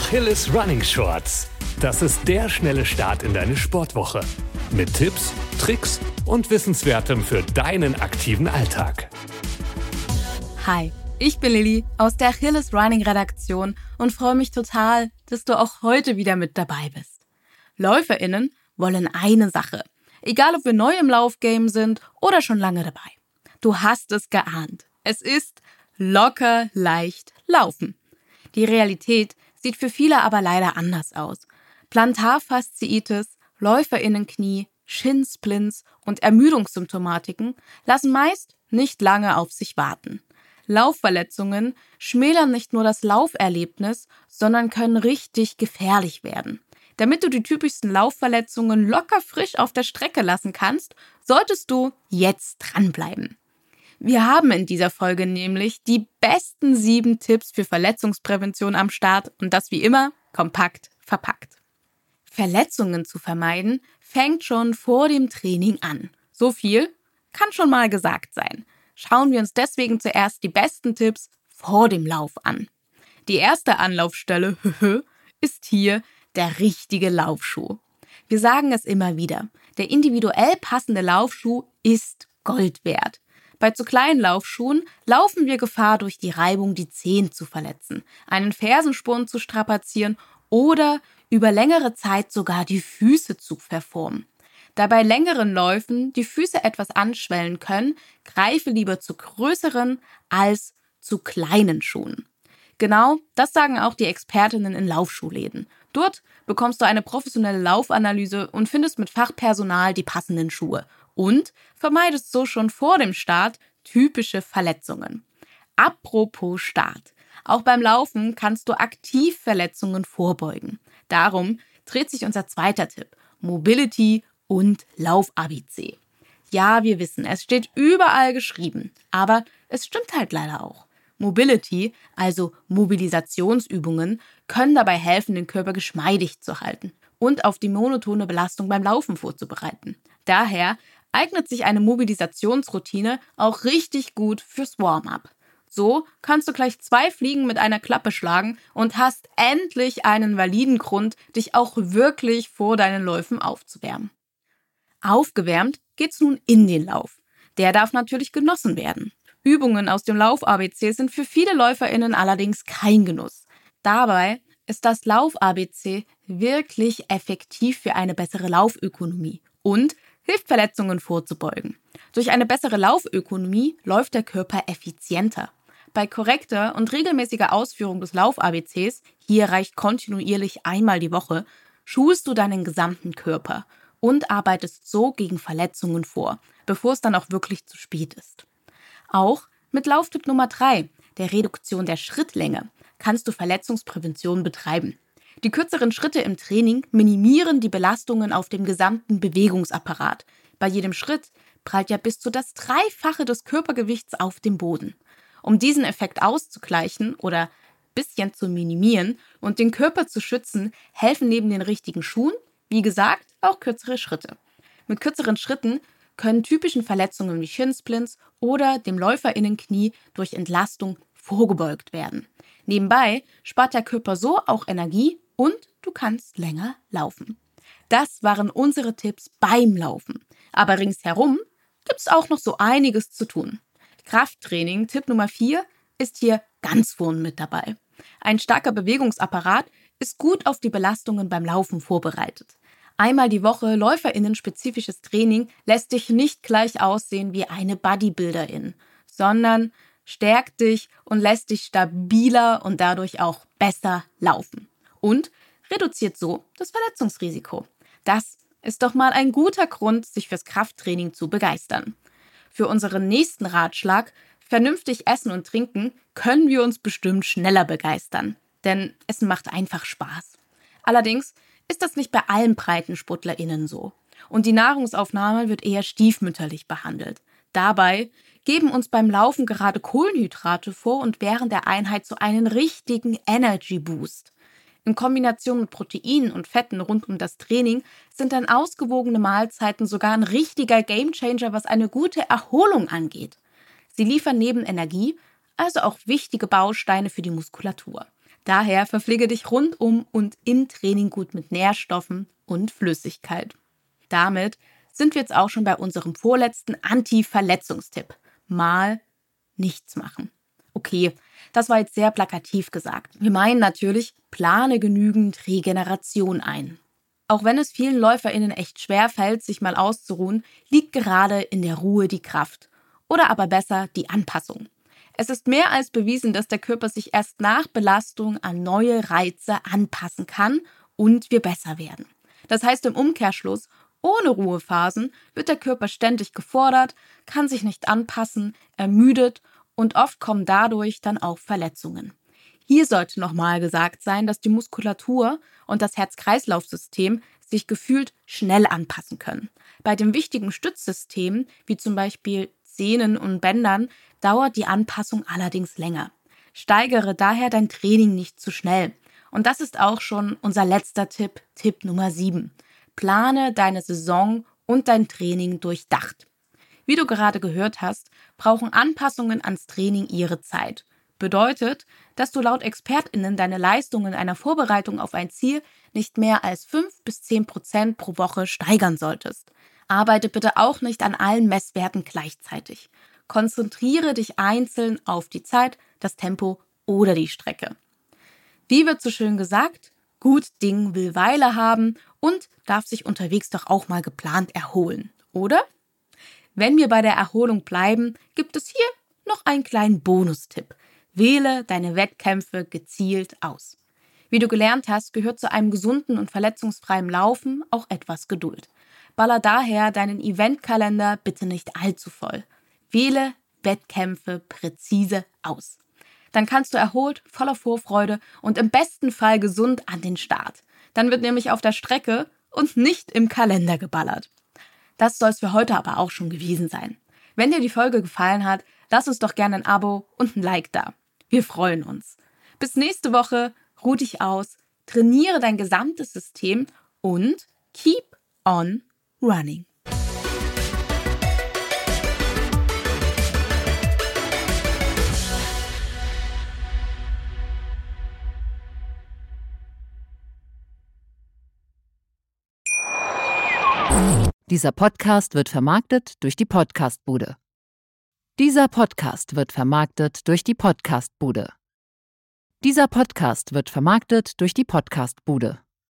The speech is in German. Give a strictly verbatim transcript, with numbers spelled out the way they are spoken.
Achilles Running Shorts. Das ist der schnelle Start in deine Sportwoche. Mit Tipps, Tricks und Wissenswertem für deinen aktiven Alltag. Hi, ich bin Lilly aus der Achilles Running Redaktion und freue mich total, dass du auch heute wieder mit dabei bist. LäuferInnen wollen eine Sache, egal ob wir neu im Laufgame sind oder schon lange dabei. Du hast es geahnt. Es ist locker leicht laufen. Die Realität sieht für viele aber leider anders aus. Plantarfasziitis, LäuferInnenknie, Shinsplints und Ermüdungssymptomatiken lassen meist nicht lange auf sich warten. Laufverletzungen schmälern nicht nur das Lauferlebnis, sondern können richtig gefährlich werden. Damit du die typischsten Laufverletzungen locker frisch auf der Strecke lassen kannst, solltest du jetzt dranbleiben. Wir haben in dieser Folge nämlich die besten sieben Tipps für Verletzungsprävention am Start und das wie immer kompakt verpackt. Verletzungen zu vermeiden fängt schon vor dem Training an. So viel kann schon mal gesagt sein. Schauen wir uns deswegen zuerst die besten Tipps vor dem Lauf an. Die erste Anlaufstelle ist hier der richtige Laufschuh. Wir sagen es immer wieder, der individuell passende Laufschuh ist Gold wert. Bei zu kleinen Laufschuhen laufen wir Gefahr, durch die Reibung die Zehen zu verletzen, einen Fersensporn zu strapazieren oder über längere Zeit sogar die Füße zu verformen. Da bei längeren Läufen die Füße etwas anschwellen können, greife lieber zu größeren als zu kleinen Schuhen. Genau das sagen auch die Expertinnen in Laufschuhläden. Dort bekommst du eine professionelle Laufanalyse und findest mit Fachpersonal die passenden Schuhe. Und vermeidest so schon vor dem Start typische Verletzungen. Apropos Start. Auch beim Laufen kannst du aktiv Verletzungen vorbeugen. Darum dreht sich unser zweiter Tipp: Mobility und Lauf-A B C. Ja, wir wissen, es steht überall geschrieben, aber es stimmt halt leider auch. Mobility, also Mobilisationsübungen, können dabei helfen, den Körper geschmeidig zu halten und auf die monotone Belastung beim Laufen vorzubereiten. Daher eignet sich eine Mobilisationsroutine auch richtig gut fürs Warm-up. So kannst du gleich zwei Fliegen mit einer Klappe schlagen und hast endlich einen validen Grund, dich auch wirklich vor deinen Läufen aufzuwärmen. Aufgewärmt geht's nun in den Lauf. Der darf natürlich genossen werden. Übungen aus dem Lauf-A B C sind für viele LäuferInnen allerdings kein Genuss. Dabei ist das Lauf-A B C wirklich effektiv für eine bessere Laufökonomie und hilft Verletzungen vorzubeugen. Durch eine bessere Laufökonomie läuft der Körper effizienter. Bei korrekter und regelmäßiger Ausführung des Lauf-A B Cs, hier reicht kontinuierlich einmal die Woche, schulst du deinen gesamten Körper und arbeitest so gegen Verletzungen vor, bevor es dann auch wirklich zu spät ist. Auch mit Lauftipp Nummer drei, der Reduktion der Schrittlänge, kannst du Verletzungsprävention betreiben. Die kürzeren Schritte im Training minimieren die Belastungen auf dem gesamten Bewegungsapparat. Bei jedem Schritt prallt ja bis zu das Dreifache des Körpergewichts auf dem Boden. Um diesen Effekt auszugleichen oder ein bisschen zu minimieren und den Körper zu schützen, helfen neben den richtigen Schuhen, wie gesagt, auch kürzere Schritte. Mit kürzeren Schritten können typischen Verletzungen wie Shinsplints oder dem LäuferInnenknie durch Entlastung vorgebeugt werden. Nebenbei spart der Körper so auch Energie und du kannst länger laufen. Das waren unsere Tipps beim Laufen. Aber ringsherum gibt's auch noch so einiges zu tun. Krafttraining, Tipp Nummer vier, ist hier ganz vorn mit dabei. Ein starker Bewegungsapparat ist gut auf die Belastungen beim Laufen vorbereitet. Einmal die Woche LäuferInnen-spezifisches Training lässt dich nicht gleich aussehen wie eine Bodybuilderin, sondern stärkt dich und lässt dich stabiler und dadurch auch besser laufen. Und reduziert so das Verletzungsrisiko. Das ist doch mal ein guter Grund, sich fürs Krafttraining zu begeistern. Für unseren nächsten Ratschlag, vernünftig essen und trinken, können wir uns bestimmt schneller begeistern. Denn Essen macht einfach Spaß. Allerdings ist das nicht bei allen BreitensportlerInnen so. Und die Nahrungsaufnahme wird eher stiefmütterlich behandelt. Dabei geben uns beim Laufen gerade Kohlenhydrate vor und während der Einheit so einen richtigen Energy Boost. In Kombination mit Proteinen und Fetten rund um das Training sind dann ausgewogene Mahlzeiten sogar ein richtiger Gamechanger, was eine gute Erholung angeht. Sie liefern neben Energie also auch wichtige Bausteine für die Muskulatur. Daher verpflege dich rundum und im Training gut mit Nährstoffen und Flüssigkeit. Damit sind wir jetzt auch schon bei unserem vorletzten Anti-Verletzungstipp. Mal nichts machen. Okay, das war jetzt sehr plakativ gesagt. Wir meinen natürlich, plane genügend Regeneration ein. Auch wenn es vielen LäuferInnen echt schwer fällt, sich mal auszuruhen, liegt gerade in der Ruhe die Kraft. Oder aber besser die Anpassung. Es ist mehr als bewiesen, dass der Körper sich erst nach Belastung an neue Reize anpassen kann und wir besser werden. Das heißt im Umkehrschluss, ohne Ruhephasen wird der Körper ständig gefordert, kann sich nicht anpassen, ermüdet und oft kommen dadurch dann auch Verletzungen. Hier sollte nochmal gesagt sein, dass die Muskulatur und das Herz-Kreislauf-System sich gefühlt schnell anpassen können. Bei den wichtigen Stützsystemen, wie zum Beispiel Sehnen und Bändern, dauert die Anpassung allerdings länger. Steigere daher dein Training nicht zu schnell. Und das ist auch schon unser letzter Tipp, Tipp Nummer sieben. Plane deine Saison und dein Training durchdacht. Wie du gerade gehört hast, brauchen Anpassungen ans Training ihre Zeit. Bedeutet, dass du laut ExpertInnen deine Leistung in einer Vorbereitung auf ein Ziel nicht mehr als fünf bis zehn Prozent pro Woche steigern solltest. Arbeite bitte auch nicht an allen Messwerten gleichzeitig. Konzentriere dich einzeln auf die Zeit, das Tempo oder die Strecke. Wie wird so schön gesagt? Gut Ding will Weile haben und darf sich unterwegs doch auch mal geplant erholen, oder? Wenn wir bei der Erholung bleiben, gibt es hier noch einen kleinen Bonustipp. Wähle deine Wettkämpfe gezielt aus. Wie du gelernt hast, gehört zu einem gesunden und verletzungsfreien Laufen auch etwas Geduld. Baller daher deinen Eventkalender bitte nicht allzu voll. Wähle Wettkämpfe präzise aus. Dann kannst du erholt, voller Vorfreude und im besten Fall gesund an den Start. Dann wird nämlich auf der Strecke und nicht im Kalender geballert. Das soll es für heute aber auch schon gewesen sein. Wenn dir die Folge gefallen hat, lass uns doch gerne ein Abo und ein Like da. Wir freuen uns. Bis nächste Woche, ruh dich aus, trainiere dein gesamtes System und keep on running. Dieser Podcast wird vermarktet durch die Podcastbude. Dieser Podcast wird vermarktet durch die Podcastbude. Dieser Podcast wird vermarktet durch die Podcastbude.